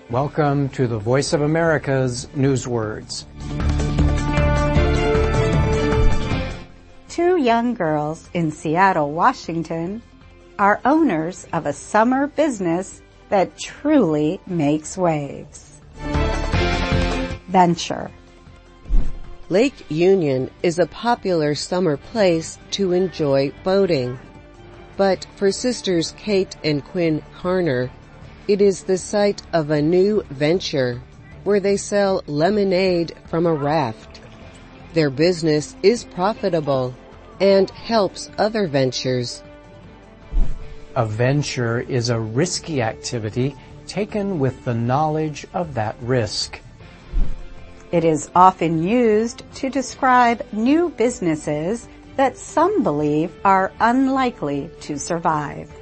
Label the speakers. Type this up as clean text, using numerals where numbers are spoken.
Speaker 1: Welcome to the Voice of America's Newswords.
Speaker 2: Two young girls in Seattle, Washington, are owners of a summer business that truly makes waves. Venture.
Speaker 3: Lake Union is a popular summer place to enjoy boating. But for sisters Kate and Quinn Carner, it is the site of a new venture where they sell lemonade from a raft. Their business is profitable and helps other ventures.
Speaker 1: A venture is a risky activity taken with the knowledge of that risk.
Speaker 2: It is often used to describe new businesses that some believe are unlikely to survive.